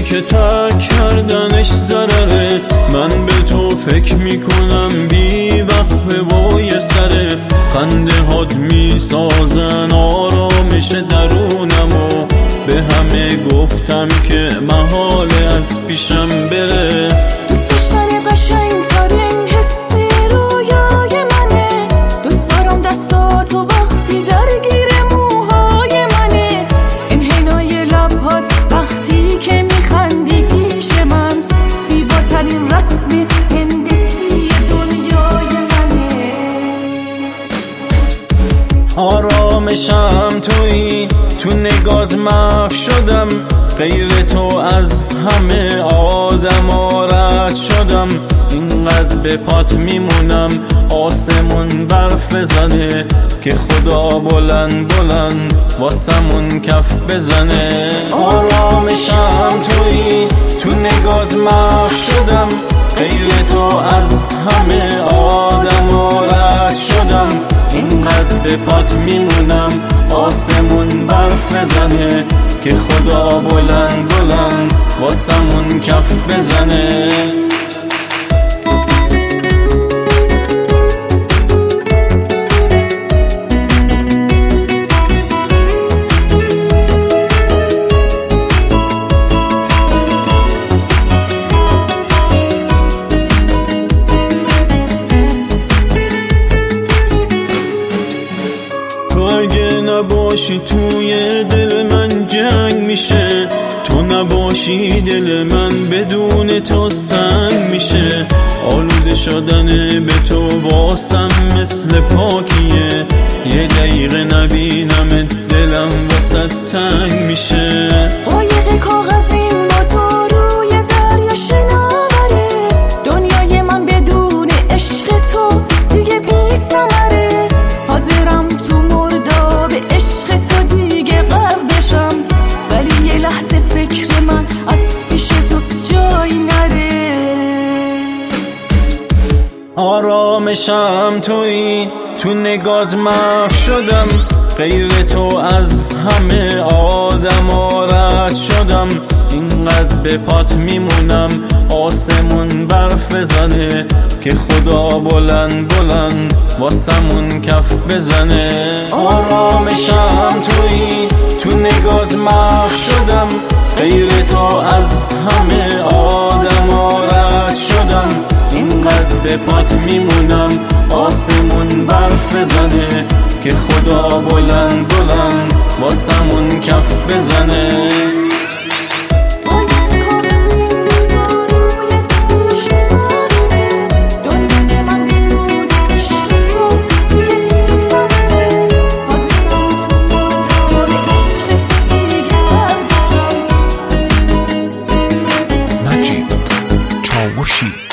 که ترک کردنش ضرره. من به تو فکر میکنم بی وقفه و یه سره. خنده هات میسازن آرامش درونمو. به همه گفتم که محاله از پیشم بره. دوست داشتن قشنگ ترین حسی رویای منه. دوست دارم دستاتو وقتی درگیر موهای منه. این حینای لبات وقتی که میخندی پیش من. زیباترین رسم هندسی دنیای منه. آرامشم تویی، تو نگات محو شدم. غیر تو از همه آدما رد شدم. اینقدر به پات میمونم آسمون برف بزنه. که خدا بلند بلند واسمون کف بزنه. آرامشم تویی، تو نگات محو شدم. غیر تو از همه آدما رد شدم. اینقدر به پات میمونم آسمون برف بزنه. که خدا بلند بلند واسمون کف بزنه. تو اگه نباشی توی دل من جنگ میشه. تو نباشی دل من بدون تو سنگ میشه. آلوده شدن به تو واسم مثل پاکیه. یه دقیقه نبینم دلم واسه تنگ میشه. قایق کاغذیم با تو روی دریا شناوره. دنیای من بدون عشق تو دیگه بی ثمره. حاضرم تو مرداب عشق تو دیگه غرق بشم. ولی یه لحظه فکر من از پیش تو جایی نره. آرامشم تویی، تو نگات محو شدم. غیر تو از همه آدما رد شدم. اینقدر به پات میمونم آسمون برف بزنه. که خدا بلند بلند واسمون کف بزنه. آرامشم تویی، تو نگات محو شدم. غیر تو از همه آدما رد شدم. اینقدر به پات میمونم آسمون برف بزنه. که خدا بلند بلند واسمون کف بزنه. نجیب چاوشی